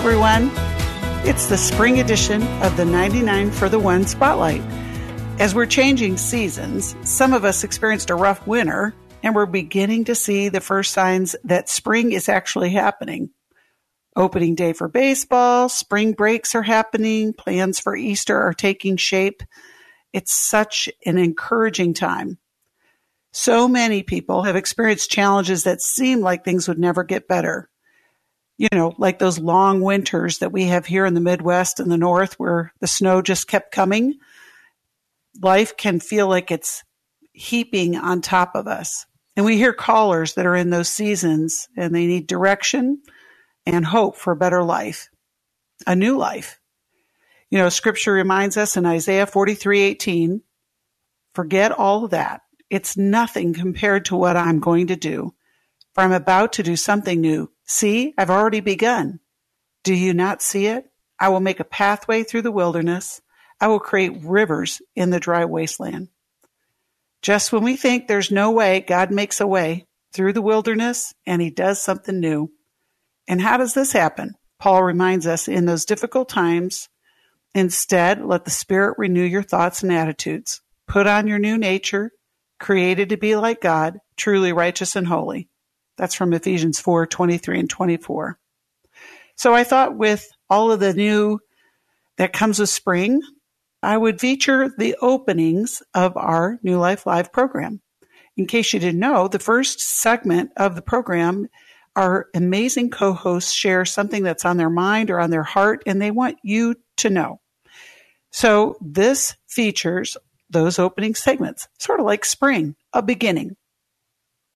everyone. It's the spring edition of the 99 for the One Spotlight. As we're changing seasons, some of us experienced a rough winter, and we're beginning to see the first signs that spring is actually happening. Opening day for baseball, spring breaks are happening, plans for Easter are taking shape. It's such an encouraging time. So many people have experienced challenges that seem like things would never get better. You know, like those long winters that we have here in the Midwest and the North where the snow just kept coming. Life can feel like it's heaping on top of us. And we hear callers that are in those seasons and they need direction and hope for a better life, a new life. You know, Scripture reminds us in Isaiah 43:18, forget all of that. It's nothing compared to what I'm going to do. For I'm about to do something new. See, I've already begun. Do you not see it? I will make a pathway through the wilderness. I will create rivers in the dry wasteland. Just when we think there's no way, God makes a way through the wilderness and he does something new. And how does this happen? Paul reminds us in those difficult times, instead, let the Spirit renew your thoughts and attitudes. Put on your new nature, created to be like God, truly righteous and holy. That's from Ephesians 4:23 and 24. So I thought with all of the new that comes with spring, I would feature the openings of our New Life Live program. In case you didn't know, the first segment of the program, our amazing co-hosts share something that's on their mind or on their heart, and they want you to know. So this features those opening segments, sort of like spring, a beginning.